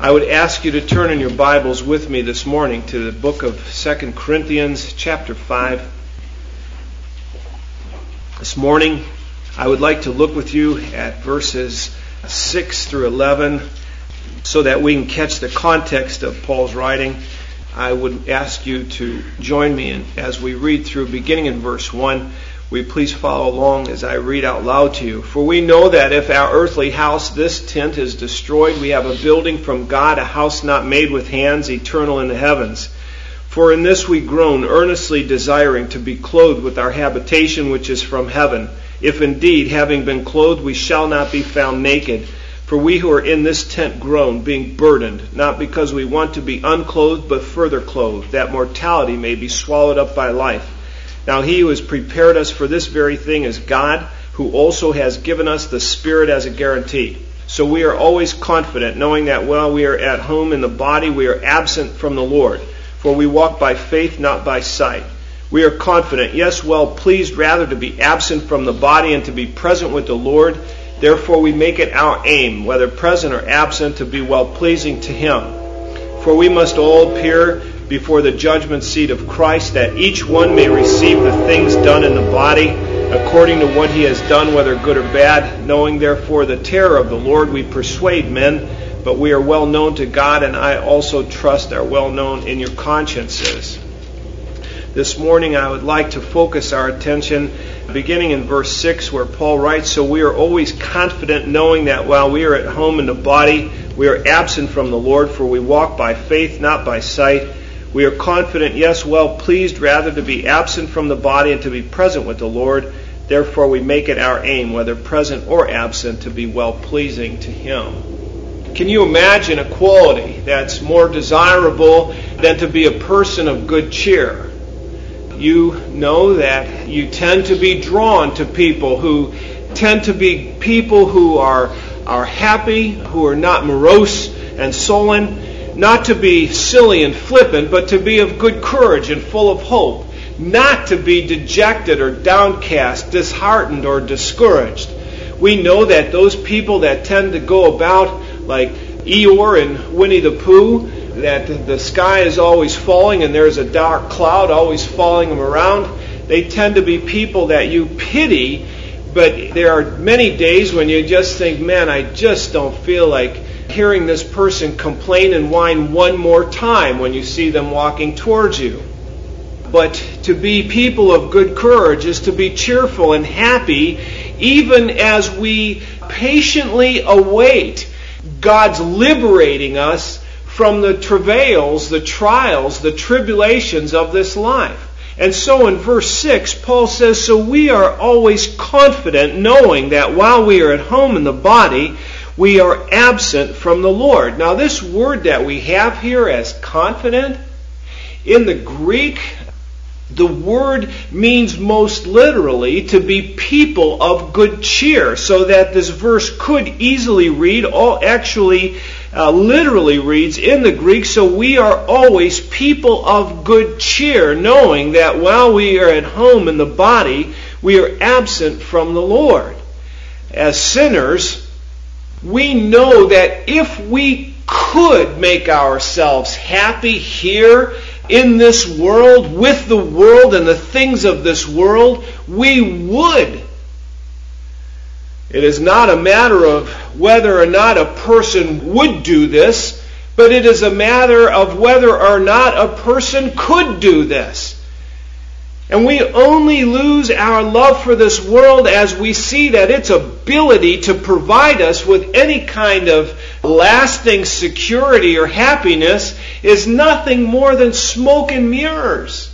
I would ask you to turn in your Bibles with me this morning to the book of 2 Corinthians chapter 5. This morning, I would like to look with you at verses 6 through 11 so that we can catch the context of Paul's writing. I would ask you to join me as we read through, beginning in verse 1. Will you please follow along as I read out loud to you? For we know that if our earthly house, this tent, is destroyed, we have a building from God, a house not made with hands, eternal in the heavens. For in this we groan, earnestly desiring to be clothed with our habitation which is from heaven. If indeed, having been clothed, we shall not be found naked. For we who are in this tent groan, being burdened, not because we want to be unclothed, but further clothed, that mortality may be swallowed up by life. Now he who has prepared us for this very thing is God, who also has given us the Spirit as a guarantee. So we are always confident, knowing that while we are at home in the body, we are absent from the Lord. For we walk by faith, not by sight. We are confident, yes, well pleased rather to be absent from the body and to be present with the Lord. Therefore we make it our aim, whether present or absent, to be well pleasing to Him. For we must all appear before the judgment seat of Christ, that each one may receive the things done in the body, according to what he has done, whether good or bad. Knowing therefore the terror of the Lord, we persuade men, but we are well known to God, and I also trust are well known in your consciences. This morning I would like to focus our attention beginning in verse 6, where Paul writes, So we are always confident, knowing that while we are at home in the body, we are absent from the Lord, for we walk by faith, not by sight. We are confident, yes, well pleased rather to be absent from the body and to be present with the Lord. Therefore we make it our aim, whether present or absent, to be well pleasing to Him. Can you imagine a quality that's more desirable than to be a person of good cheer? You know that you tend to be drawn to people who tend to be people who are happy, who are not morose and sullen. Not to be silly and flippant, but to be of good courage and full of hope. Not to be dejected or downcast, disheartened or discouraged. We know that those people that tend to go about like Eeyore and Winnie the Pooh, that the sky is always falling and there's a dark cloud always following them around, they tend to be people that you pity, but there are many days when you just think, man, I just don't feel like hearing this person complain and whine one more time when you see them walking towards you. But to be people of good courage is to be cheerful and happy, even as we patiently await God's liberating us from the travails, the trials, the tribulations of this life. And so in verse 6, Paul says, So we are always confident, knowing that while we are at home in the body, we are absent from the Lord. Now this word that we have here as confident, in the Greek, the word means most literally to be people of good cheer. So that this verse could easily read, literally reads in the Greek, so we are always people of good cheer, knowing that while we are at home in the body, we are absent from the Lord. As sinners, we know that if we could make ourselves happy here in this world, with the world and the things of this world, we would. It is not a matter of whether or not a person would do this, but it is a matter of whether or not a person could do this. And we only lose our love for this world as we see that its ability to provide us with any kind of lasting security or happiness is nothing more than smoke and mirrors.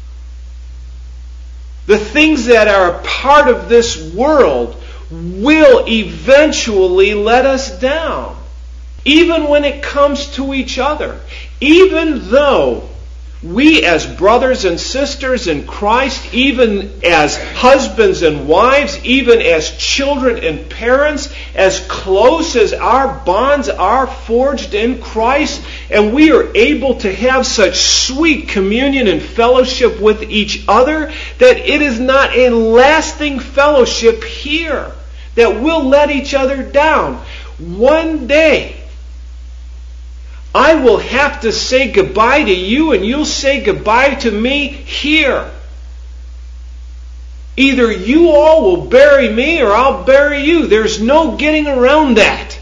The things that are a part of this world will eventually let us down. Even when it comes to each other. Even though we as brothers and sisters in Christ, even as husbands and wives, even as children and parents, as close as our bonds are forged in Christ, and we are able to have such sweet communion and fellowship with each other, that it is not a lasting fellowship here that will let each other down. One day, I will have to say goodbye to you and you'll say goodbye to me here. Either you all will bury me or I'll bury you. There's no getting around that.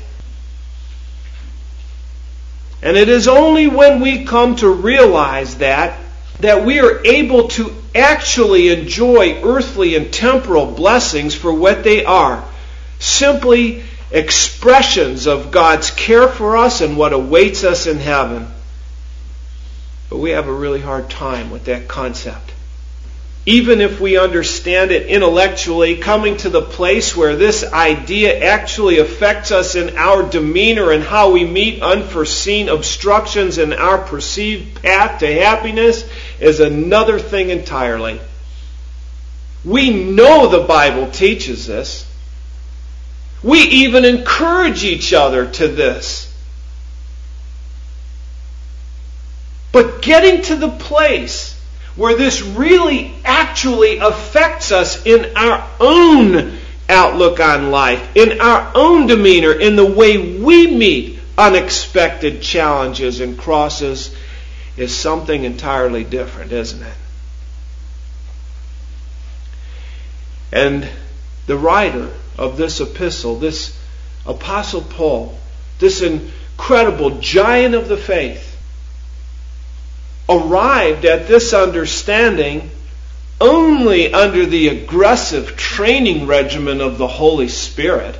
And it is only when we come to realize that we are able to actually enjoy earthly and temporal blessings for what they are. Simply expressions of God's care for us and what awaits us in heaven. But we have a really hard time with that concept. Even if we understand it intellectually, coming to the place where this idea actually affects us in our demeanor and how we meet unforeseen obstructions in our perceived path to happiness is another thing entirely. We know the Bible teaches this. We even encourage each other to this. But getting to the place where this really actually affects us in our own outlook on life, in our own demeanor, in the way we meet unexpected challenges and crosses, is something entirely different, isn't it? And the writer of this epistle, this Apostle Paul, this incredible giant of the faith, arrived at this understanding only under the aggressive training regimen of the Holy Spirit.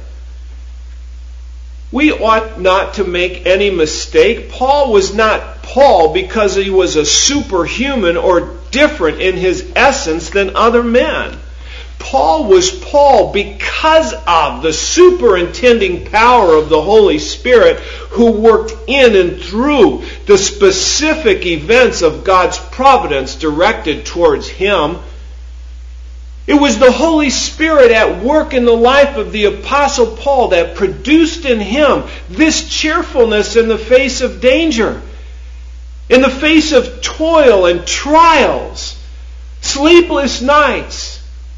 We ought not to make any mistake. Paul was not Paul because he was a superhuman or different in his essence than other men. Paul was Paul because of the superintending power of the Holy Spirit who worked in and through the specific events of God's providence directed towards him. It was the Holy Spirit at work in the life of the Apostle Paul that produced in him this cheerfulness in the face of danger, in the face of toil and trials, sleepless nights,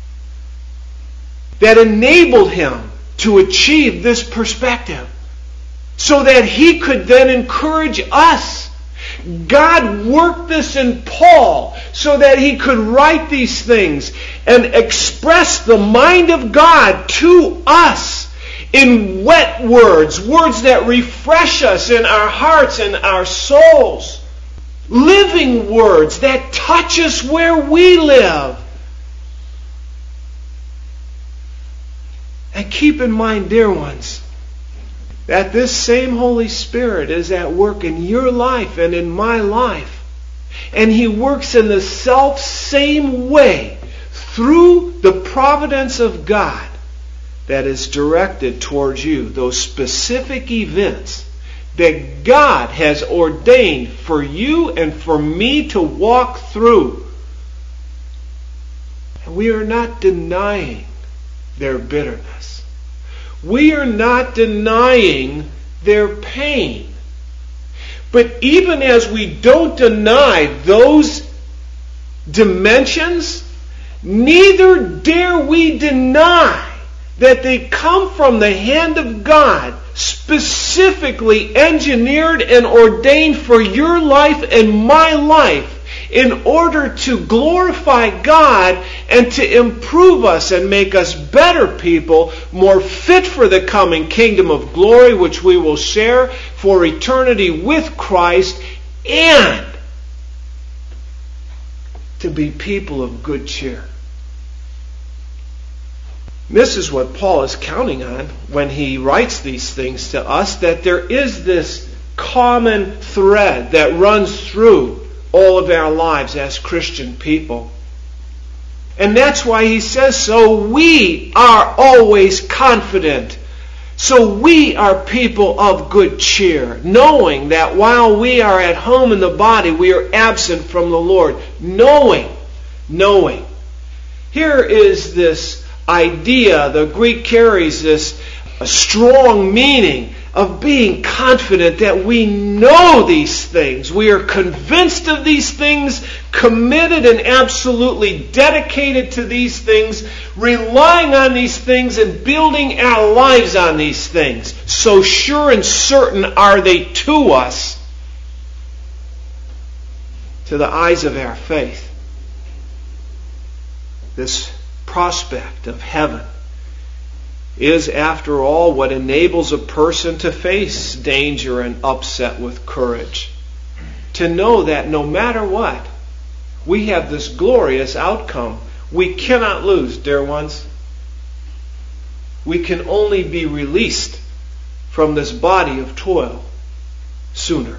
that enabled him to achieve this perspective so that he could then encourage us. God worked this in Paul so that he could write these things and express the mind of God to us in wet words, words that refresh us in our hearts and our souls, living words that touch us where we live. And keep in mind, dear ones, that this same Holy Spirit is at work in your life and in my life. And He works in the self-same way through the providence of God that is directed towards you. Those specific events that God has ordained for you and for me to walk through. And we are not denying their bitterness. We are not denying their pain. But even as we don't deny those dimensions, neither dare we deny that they come from the hand of God, specifically engineered and ordained for your life and my life, in order to glorify God and to improve us and make us better people, more fit for the coming kingdom of glory which we will share for eternity with Christ, and to be people of good cheer. This is what Paul is counting on when he writes these things to us, that there is this common thread that runs through all of our lives as Christian people. And that's why he says, so we are always confident. So we are people of good cheer, knowing that while we are at home in the body, we are absent from the Lord. Knowing. Here is this idea, the Greek carries this a strong meaning of being confident that we know these things. We are convinced of these things, committed and absolutely dedicated to these things, relying on these things and building our lives on these things. So sure and certain are they to us to the eyes of our faith. This prospect of heaven is, after all, what enables a person to face danger and upset with courage. To know that no matter what, we have this glorious outcome. We cannot lose, dear ones. We can only be released from this body of toil sooner.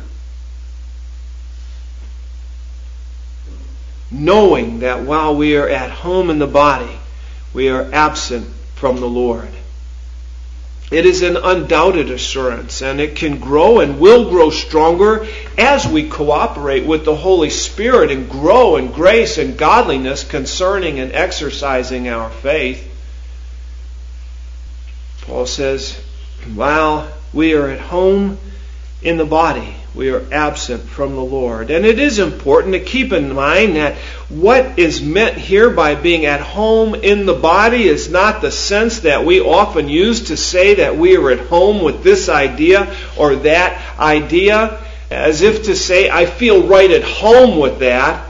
Knowing that while we are at home in the body, we are absent from the Lord. It is an undoubted assurance, and it can grow and will grow stronger as we cooperate with the Holy Spirit and grow in grace and godliness concerning and exercising our faith. Paul says, while we are at home in the body, we are absent from the Lord. And it is important to keep in mind that what is meant here by being at home in the body is not the sense that we often use to say that we are at home with this idea or that idea, as if to say, I feel right at home with that.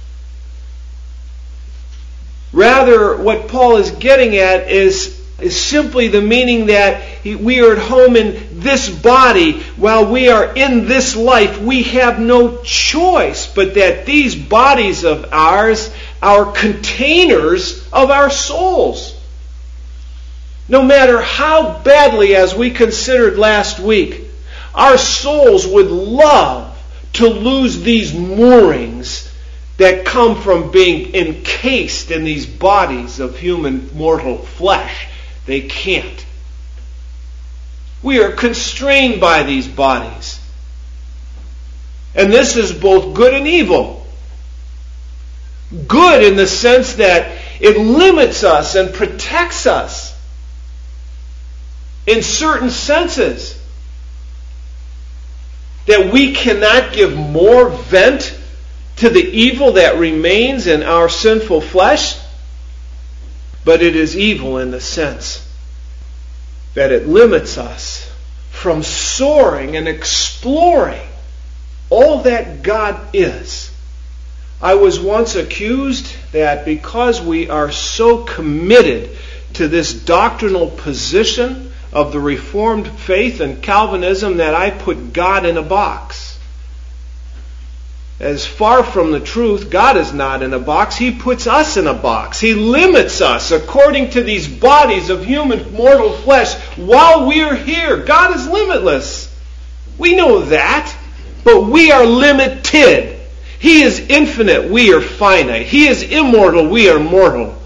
Rather, what Paul is getting at is simply the meaning that we are at home in this body while we are in this life. We have no choice but that these bodies of ours are containers of our souls. No matter how badly, as we considered last week, our souls would love to lose these moorings that come from being encased in these bodies of human mortal flesh. They can't. We are constrained by these bodies. And this is both good and evil. Good in the sense that it limits us and protects us in certain senses. That we cannot give more vent to the evil that remains in our sinful flesh. But it is evil in the sense that it limits us from soaring and exploring all that God is. I was once accused that because we are so committed to this doctrinal position of the Reformed faith and Calvinism that I put God in a box. As far from the truth, God is not in a box. He puts us in a box. He limits us according to these bodies of human mortal flesh while we are here. God is limitless. We know that, but we are limited. He is infinite. We are finite. He is immortal. We are mortal.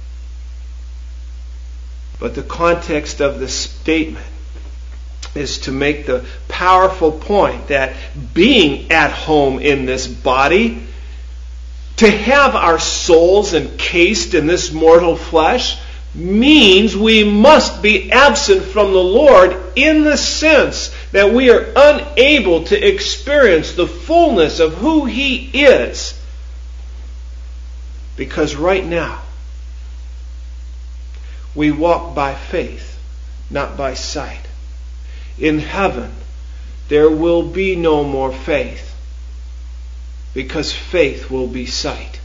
But the context of this statement is to make the powerful point that being at home in this body, to have our souls encased in this mortal flesh, means we must be absent from the Lord in the sense that we are unable to experience the fullness of who He is. Because right now, we walk by faith, not by sight. In heaven, there will be no more faith, because faith will be sight.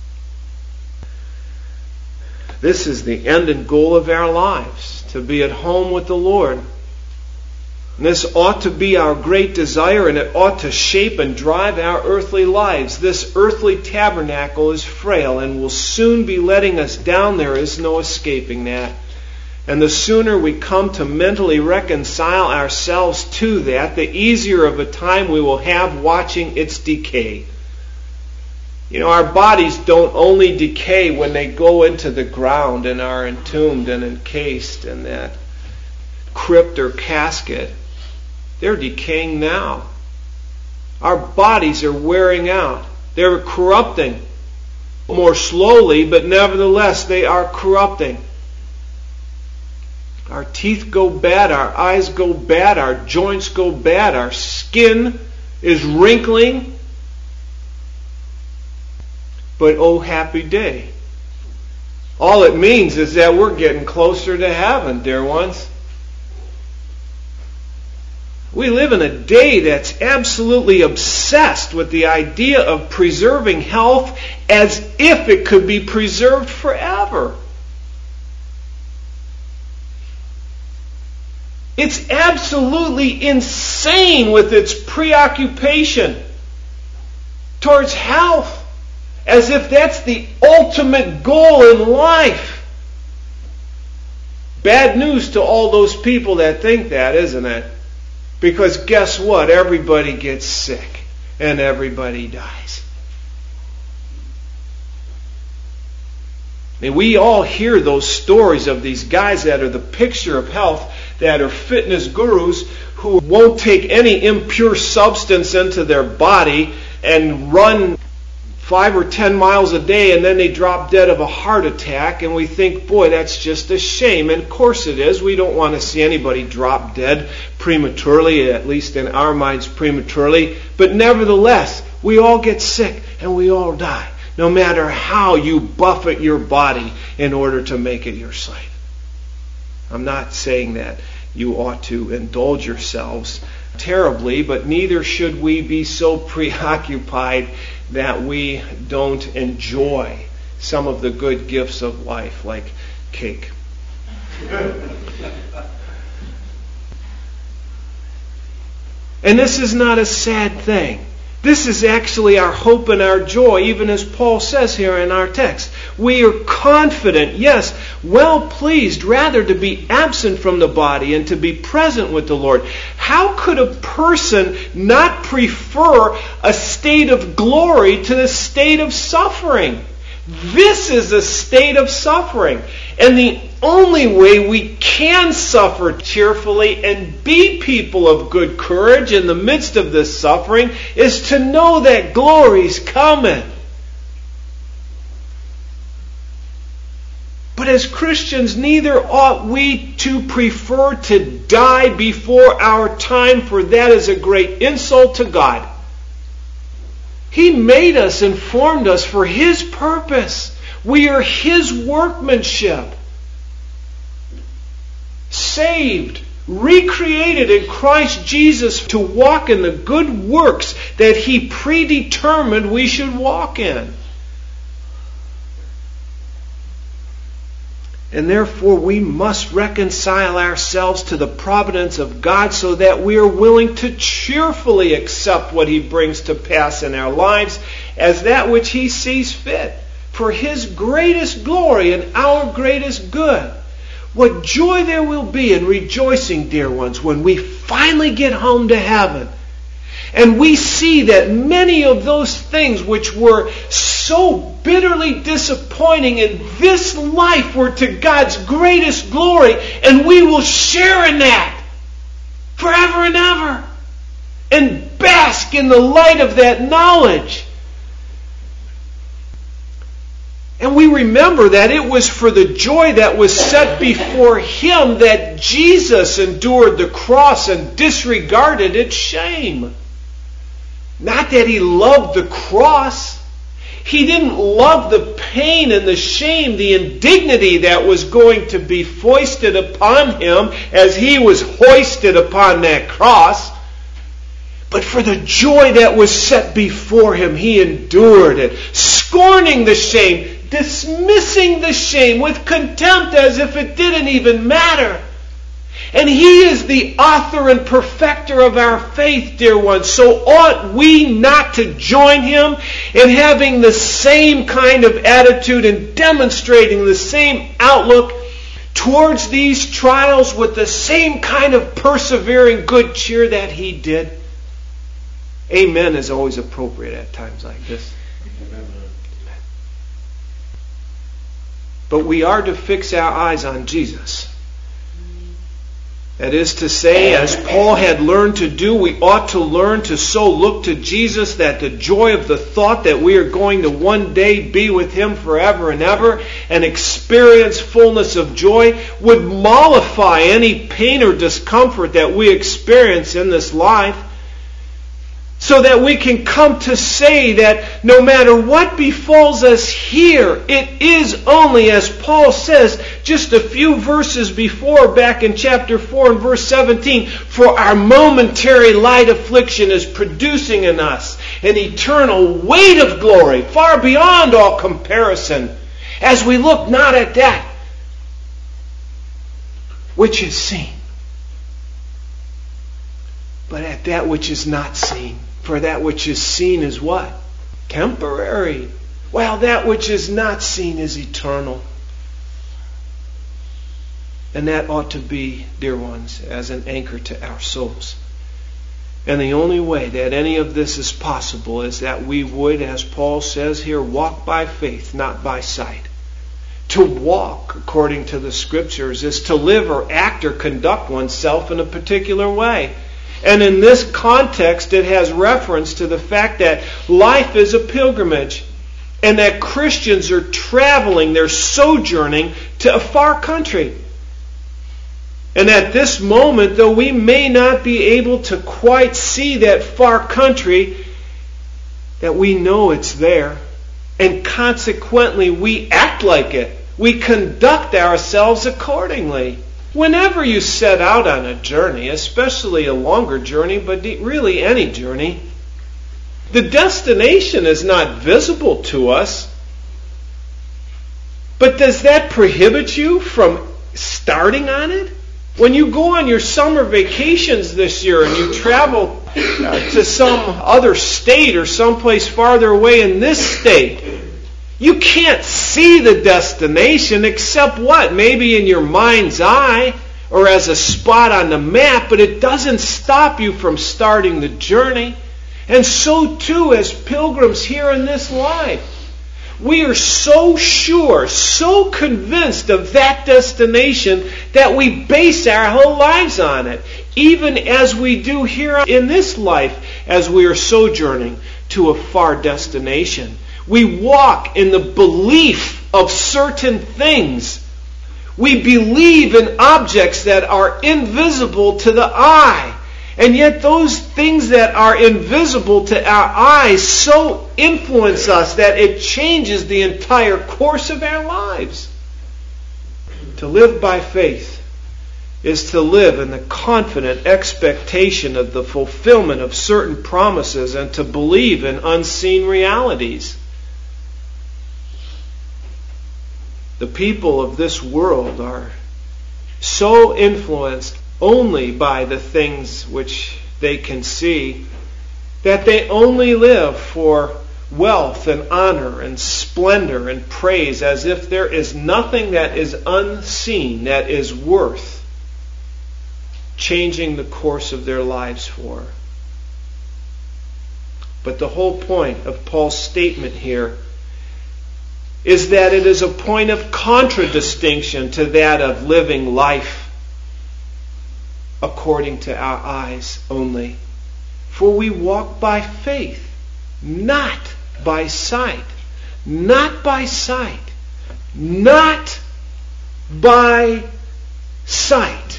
This is the end and goal of our lives, to be at home with the Lord. And this ought to be our great desire, and it ought to shape and drive our earthly lives. This earthly tabernacle is frail and will soon be letting us down. There is no escaping that. And the sooner we come to mentally reconcile ourselves to that, the easier of a time we will have watching its decay. You know, our bodies don't only decay when they go into the ground and are entombed and encased in that crypt or casket. They're decaying now. Our bodies are wearing out. They're corrupting. More slowly, but nevertheless they are corrupting. Our teeth go bad, our eyes go bad, our joints go bad, our skin is wrinkling. But oh, happy day. All it means is that we're getting closer to heaven, dear ones. We live in a day that's absolutely obsessed with the idea of preserving health as if it could be preserved forever. It's absolutely insane with its preoccupation towards health, as if that's the ultimate goal in life. Bad news to all those people that think that, isn't it? Because guess what? Everybody gets sick and everybody dies. And we all hear those stories of these guys that are the picture of health, that are fitness gurus who won't take any impure substance into their body and run 5 or 10 miles a day, and then they drop dead of a heart attack, and we think, boy, that's just a shame. And of course it is. We don't want to see anybody drop dead prematurely, at least in our minds prematurely. But nevertheless, we all get sick and we all die, no matter how you buffet your body in order to make it your slave. I'm not saying that you ought to indulge yourselves terribly, but neither should we be so preoccupied that we don't enjoy some of the good gifts of life, like cake. And this is not a sad thing. This is actually our hope and our joy, even as Paul says here in our text. We are confident, yes, well pleased, rather to be absent from the body and to be present with the Lord. How could a person not prefer a state of glory to the state of suffering? This is a state of suffering. And the only way we can suffer cheerfully and be people of good courage in the midst of this suffering is to know that glory's coming. But as Christians, neither ought we to prefer to die before our time, for that is a great insult to God. He made us and formed us for His purpose. We are His workmanship. Saved, recreated in Christ Jesus to walk in the good works that He predetermined we should walk in. And therefore we must reconcile ourselves to the providence of God so that we are willing to cheerfully accept what He brings to pass in our lives as that which He sees fit for His greatest glory and our greatest good. What joy there will be in rejoicing, dear ones, when we finally get home to heaven. And we see that many of those things which were so bitterly disappointing in this life were to God's greatest glory, and we will share in that forever and ever and bask in the light of that knowledge. And we remember that it was for the joy that was set before Him that Jesus endured the cross and disregarded its shame. Not that He loved the cross. He didn't love the pain and the shame, the indignity that was going to be foisted upon Him as He was hoisted upon that cross. But for the joy that was set before Him, He endured it, scorning the shame, dismissing the shame with contempt as if it didn't even matter. And He is the author and perfecter of our faith, dear ones. So ought we not to join Him in having the same kind of attitude and demonstrating the same outlook towards these trials with the same kind of persevering good cheer that He did? Amen is always appropriate at times like this. Amen. But we are to fix our eyes on Jesus. That is to say, as Paul had learned to do, we ought to learn to so look to Jesus that the joy of the thought that we are going to one day be with Him forever and ever and experience fullness of joy would mollify any pain or discomfort that we experience in this life. so that we can come to say that no matter what befalls us here, it is only, as Paul says just a few verses before, back in chapter 4 and verse 17, for our momentary light affliction is producing in us an eternal weight of glory, far beyond all comparison, as we look not at that which is seen, but at that which is not seen. For that which is seen is what? Temporary. While that which is not seen is eternal. And that ought to be, dear ones, as an anchor to our souls. And the only way that any of this is possible is that we would, as Paul says here, walk by faith, not by sight. To walk, according to the Scriptures, is to live or act or conduct oneself in a particular way. And in this context, it has reference to the fact that life is a pilgrimage and that Christians are traveling, they're sojourning to a far country. And at this moment, though we may not be able to quite see that far country, that we know it's there. And consequently, we act like it. We conduct ourselves accordingly. Whenever you set out on a journey, especially a longer journey, but really any journey, the destination is not visible to us. But does that prohibit you from starting on it? When you go on your summer vacations this year and you travel to some other state or someplace farther away in this state, you can't see the destination except what? Maybe in your mind's eye or as a spot on the map, but it doesn't stop you from starting the journey. And so too as pilgrims here in this life. We are so sure, so convinced of that destination that we base our whole lives on it, even as we do here in this life as we are sojourning to a far destination. We walk in the belief of certain things. We believe in objects that are invisible to the eye. And yet those things that are invisible to our eyes so influence us that it changes the entire course of our lives. To live by faith is to live in the confident expectation of the fulfillment of certain promises and to believe in unseen realities. The people of this world are so influenced only by the things which they can see that they only live for wealth and honor and splendor and praise, as if there is nothing that is unseen that is worth changing the course of their lives for. But the whole point of Paul's statement here is that it is a point of contradistinction to that of living life according to our eyes only. For we walk by faith, not by sight. Not by sight. Not by sight.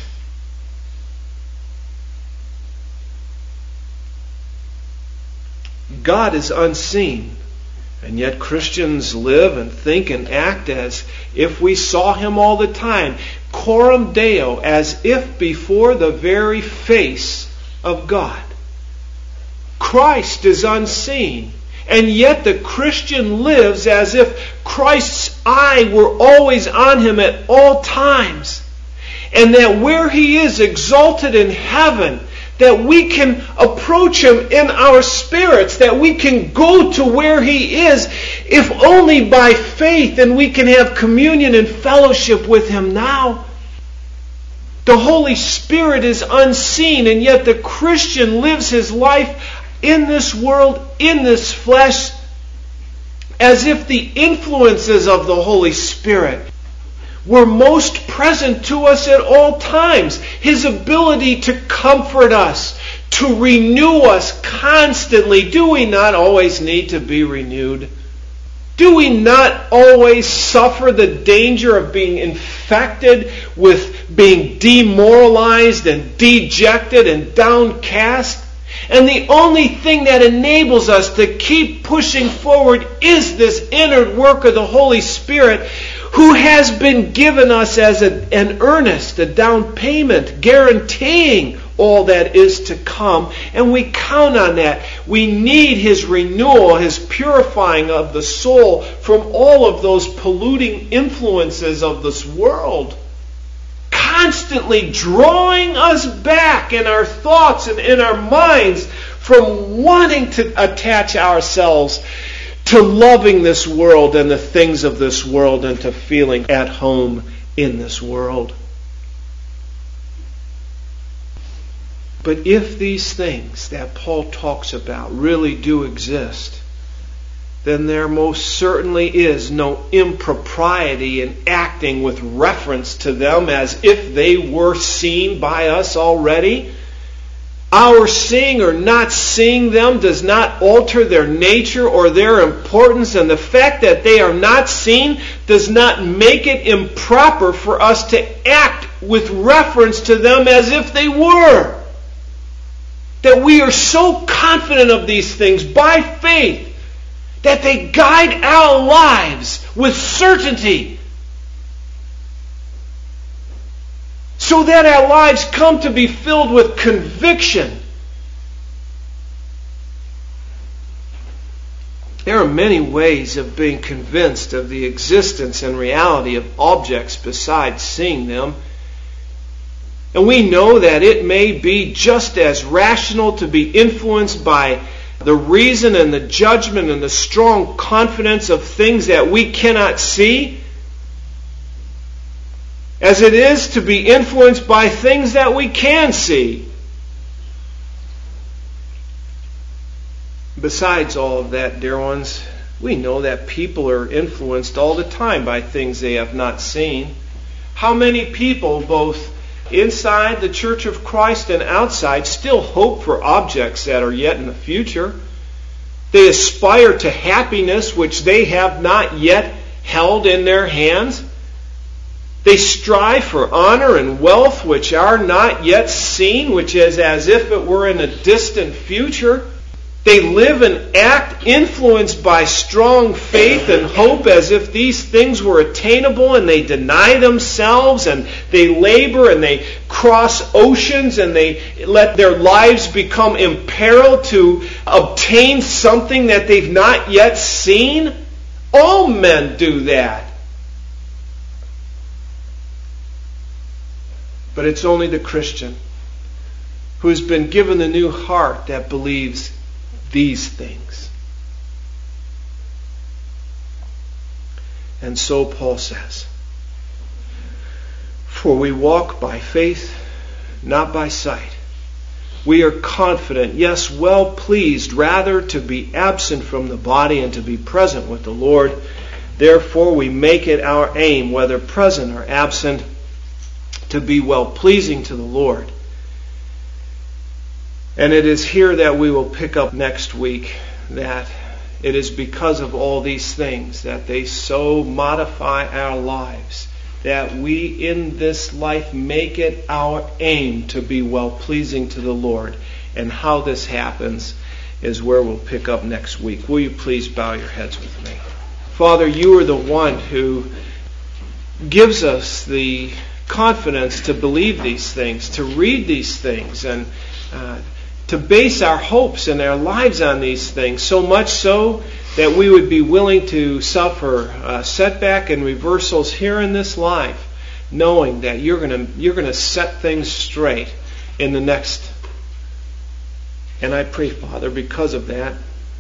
God is unseen. And yet Christians live and think and act as if we saw Him all the time. Coram Deo, as if before the very face of God. Christ is unseen. And yet the Christian lives as if Christ's eye were always on him at all times. And that where He is exalted in heaven, that we can approach Him in our spirits, that we can go to where He is, if only by faith, and we can have communion and fellowship with Him now. The Holy Spirit is unseen, and yet the Christian lives his life in this world, in this flesh, as if the influences of the Holy Spirit were most present to us at all times. His ability to comfort us, to renew us constantly. Do we not always need to be renewed? Do we not always suffer the danger of being infected with being demoralized and dejected and downcast? And the only thing that enables us to keep pushing forward is this inner work of the Holy Spirit, who has been given us as an earnest, a down payment, guaranteeing all that is to come. And we count on that. We need His renewal, His purifying of the soul from all of those polluting influences of this world, constantly drawing us back in our thoughts and in our minds from wanting to attach ourselves to loving this world and the things of this world and to feeling at home in this world. But if these things that Paul talks about really do exist, then there most certainly is no impropriety in acting with reference to them as if they were seen by us already. Our seeing or not seeing them does not alter their nature or their importance, and the fact that they are not seen does not make it improper for us to act with reference to them as if they were. That we are so confident of these things by faith that they guide our lives with certainty, so that our lives come to be filled with conviction. There are many ways of being convinced of the existence and reality of objects besides seeing them. And we know that it may be just as rational to be influenced by the reason and the judgment and the strong confidence of things that we cannot see as it is to be influenced by things that we can see. Besides all of that, dear ones, we know that people are influenced all the time by things they have not seen. How many people, both inside the Church of Christ and outside, still hope for objects that are yet in the future? They aspire to happiness which they have not yet held in their hands. They strive for honor and wealth which are not yet seen, which is as if it were in a distant future. They live and act influenced by strong faith and hope as if these things were attainable, and they deny themselves and they labor and they cross oceans and they let their lives become imperiled to obtain something that they've not yet seen. All men do that. But it's only the Christian who has been given the new heart that believes these things. And so Paul says, "For we walk by faith, not by sight. We are confident, yes, well pleased, rather to be absent from the body and to be present with the Lord. Therefore we make it our aim, whether present or absent, to be well pleasing to the Lord." And it is here that we will pick up next week, that it is because of all these things that they so modify our lives, that we in this life make it our aim to be well pleasing to the Lord. And how this happens is where we'll pick up next week. Will you please bow your heads with me? Father, you are the one who gives us the confidence to believe these things, to read these things, and to base our hopes and our lives on these things, so much so that we would be willing to suffer setback and reversals here in this life, knowing that you're going to set things straight in the next. And I pray, Father, because of that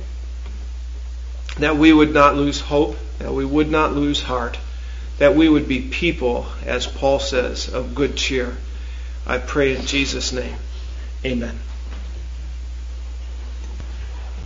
we would not lose hope, that we would not lose heart, that we would be people, as Paul says, of good cheer. I pray in Jesus' name. Amen.